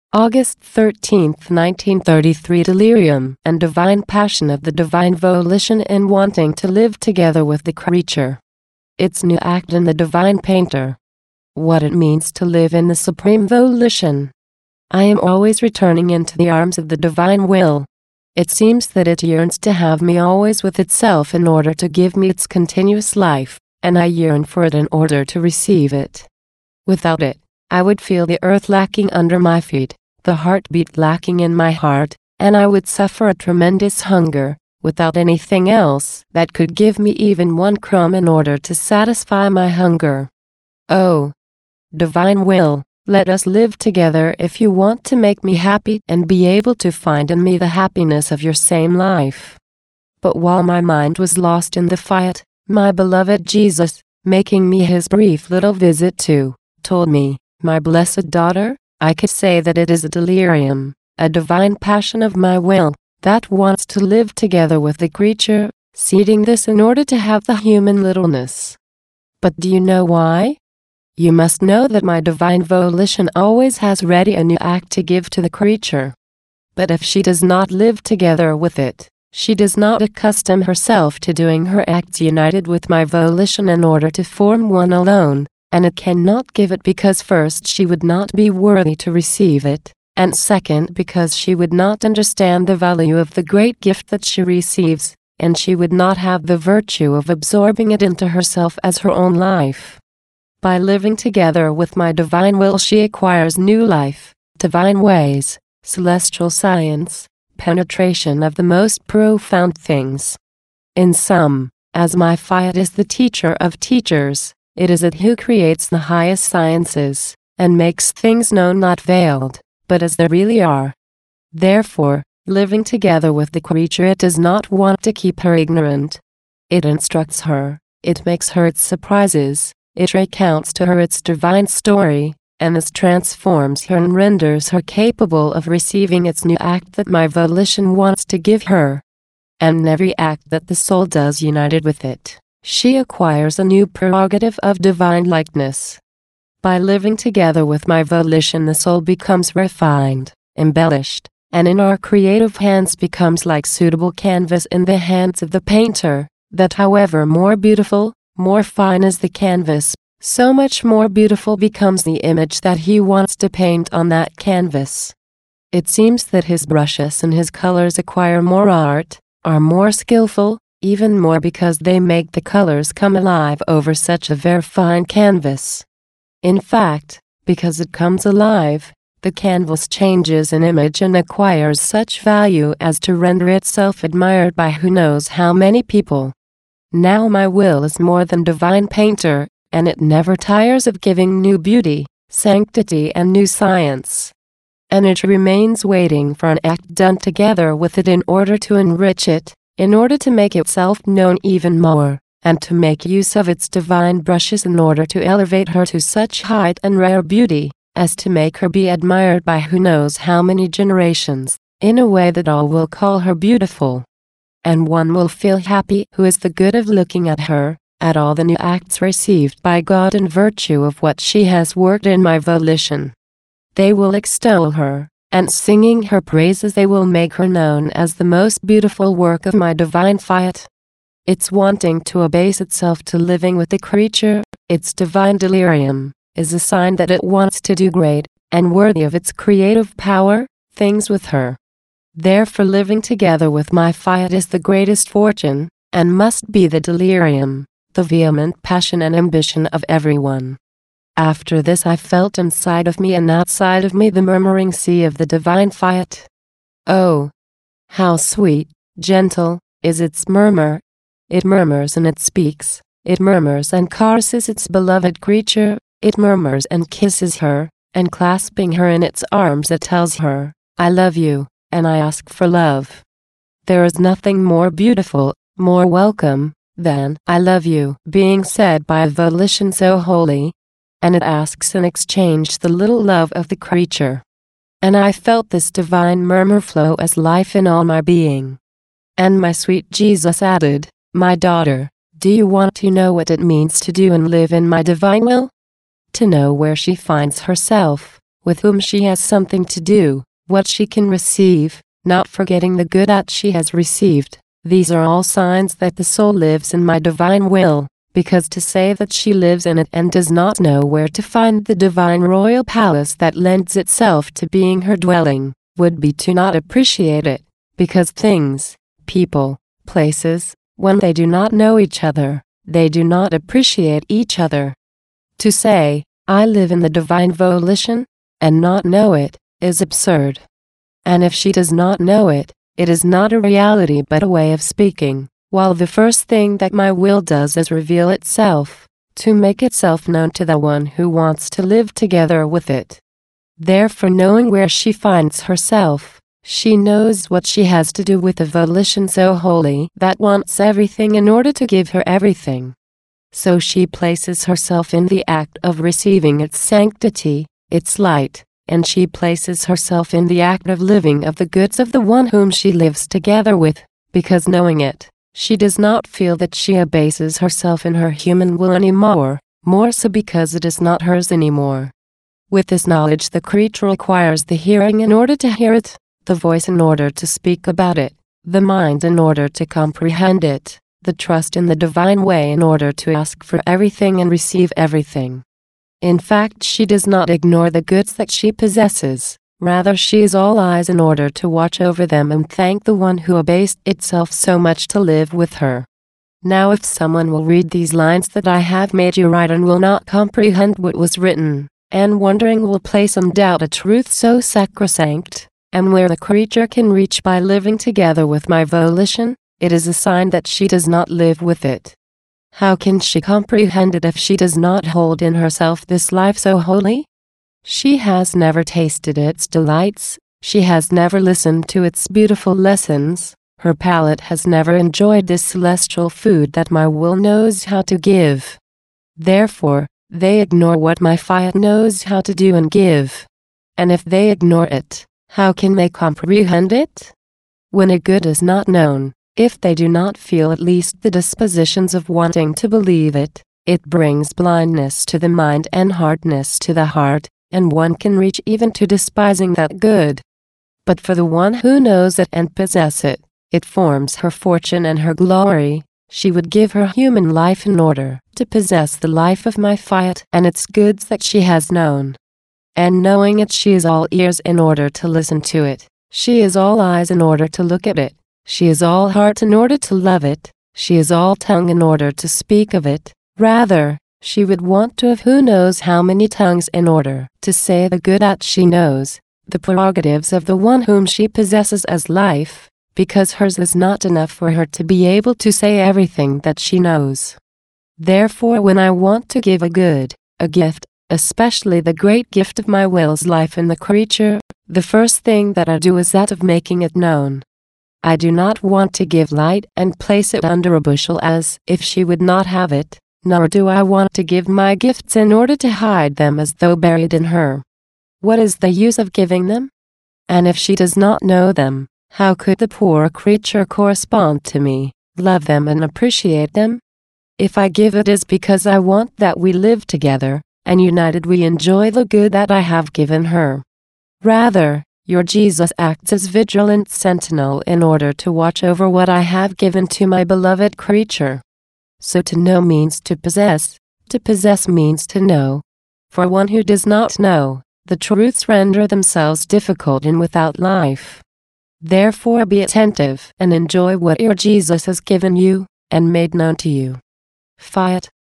August 13, 1933. Delirium and divine passion of the divine volition in wanting to live together with the creature. Its new act in the divine painter. What it means to live in the supreme volition. I am always returning into the arms of the divine will. It seems that it yearns to have me always with itself in order to give me its continuous life, and I yearn for it in order to receive it. Without it, I would feel the earth lacking under my feet, the heartbeat lacking in my heart, and I would suffer a tremendous hunger, without anything else that could give me even one crumb in order to satisfy my hunger. Oh, divine will, let us live together if you want to make me happy and be able to find in me the happiness of your same life. But while my mind was lost in the fiat, my beloved Jesus, making me his brief little visit too, told me, my blessed daughter, I could say that it is a delirium, a divine passion of my will, that wants to live together with the creature, seeding this in order to have the human littleness. But do you know why? You must know that my divine volition always has ready a new act to give to the creature. But if she does not live together with it, she does not accustom herself to doing her acts united with my volition in order to form one alone, and it cannot give it because first she would not be worthy to receive it, and second because she would not understand the value of the great gift that she receives, and she would not have the virtue of absorbing it into herself as her own life. By living together with my divine will she acquires new life, divine ways, celestial science, penetration of the most profound things. In sum, as my fiat is the teacher of teachers, it is it who creates the highest sciences, and makes things known not veiled, but as they really are. Therefore, living together with the creature it does not want to keep her ignorant. It instructs her, it makes her its surprises, it recounts to her its divine story, and this transforms her and renders her capable of receiving its new act that my volition wants to give her. And in every act that the soul does united with it, she acquires a new prerogative of divine likeness. By living together with my volition the soul becomes refined, embellished, and in our creative hands becomes like suitable canvas in the hands of the painter, that however more beautiful, more fine is the canvas, so much more beautiful becomes the image that he wants to paint on that canvas. It seems that his brushes and his colors acquire more art, are more skillful, even more because they make the colors come alive over such a very fine canvas. In fact, because it comes alive, the canvas changes in image and acquires such value as to render itself admired by who knows how many people. Now my will is more than divine painter, and it never tires of giving new beauty, sanctity and new science. And it remains waiting for an act done together with it in order to enrich it, in order to make itself known even more, and to make use of its divine brushes in order to elevate her to such height and rare beauty, as to make her be admired by who knows how many generations, in a way that all will call her beautiful. And one will feel happy who is the good of looking at her, at all the new acts received by God in virtue of what she has worked in my volition. They will extol her, and singing her praises they will make her known as the most beautiful work of my divine fiat. Its wanting to abase itself to living with the creature, its divine delirium, is a sign that it wants to do great, and worthy of its creative power, things with her. Therefore living together with my fiat is the greatest fortune, and must be the delirium, the vehement passion and ambition of everyone. After this I felt inside of me and outside of me the murmuring sea of the divine fiat. Oh, how sweet, gentle, is its murmur! It murmurs and it speaks, it murmurs and caresses its beloved creature, it murmurs and kisses her, and clasping her in its arms it tells her, I love you, and I ask for love. There is nothing more beautiful, more welcome, than I love you being said by a volition so holy. And it asks in exchange the little love of the creature. And I felt this divine murmur flow as life in all my being. And my sweet Jesus added, my daughter, do you want to know what it means to do and live in my divine will? To know where she finds herself, with whom she has something to do, what she can receive, not forgetting the good that she has received. These are all signs that the soul lives in my divine will, because to say that she lives in it and does not know where to find the divine royal palace that lends itself to being her dwelling, would be to not appreciate it, because things, people, places, when they do not know each other, they do not appreciate each other. To say, I live in the divine volition, and not know it, is absurd. And if she does not know it, it is not a reality but a way of speaking, while the first thing that my will does is reveal itself, to make itself known to the one who wants to live together with it. Therefore, knowing where she finds herself, she knows what she has to do with a volition so holy that wants everything in order to give her everything. So she places herself in the act of receiving its sanctity, its light, and she places herself in the act of living of the goods of the one whom she lives together with, because knowing it, she does not feel that she abases herself in her human will anymore, more so because it is not hers anymore. With this knowledge, the creature acquires the hearing in order to hear it, the voice in order to speak about it, the mind in order to comprehend it, the trust in the divine way in order to ask for everything and receive everything. In fact, she does not ignore the goods that she possesses, rather she is all eyes in order to watch over them and thank the one who abased itself so much to live with her. Now if someone will read these lines that I have made you write and will not comprehend what was written, and wondering will place in doubt a truth so sacrosanct, and where the creature can reach by living together with my volition, it is a sign that she does not live with it. How can she comprehend it if she does not hold in herself this life so holy? She has never tasted its delights, she has never listened to its beautiful lessons, her palate has never enjoyed this celestial food that my will knows how to give. Therefore, they ignore what my fiat knows how to do and give. And if they ignore it, how can they comprehend it? When a good is not known, if they do not feel at least the dispositions of wanting to believe it, it brings blindness to the mind and hardness to the heart, and one can reach even to despising that good. But for the one who knows it and possesses it, it forms her fortune and her glory. She would give her human life in order to possess the life of my fiat and its goods that she has known. And knowing it, she is all ears in order to listen to it, she is all eyes in order to look at it. She is all heart in order to love it, she is all tongue in order to speak of it, rather, she would want to have who knows how many tongues in order to say the good that she knows, the prerogatives of the one whom she possesses as life, because hers is not enough for her to be able to say everything that she knows. Therefore, when I want to give a good, a gift, especially the great gift of my will's life in the creature, the first thing that I do is that of making it known. I do not want to give light and place it under a bushel as if she would not have it, nor do I want to give my gifts in order to hide them as though buried in her. What is the use of giving them? And if she does not know them, how could the poor creature correspond to me, love them and appreciate them? If I give it is because I want that we live together, and united we enjoy the good that I have given her. Rather, your Jesus acts as vigilant sentinel in order to watch over what I have given to my beloved creature. So to know means to possess means to know. For one who does not know, the truths render themselves difficult and without life. Therefore be attentive and enjoy what your Jesus has given you, and made known to you. Fiat.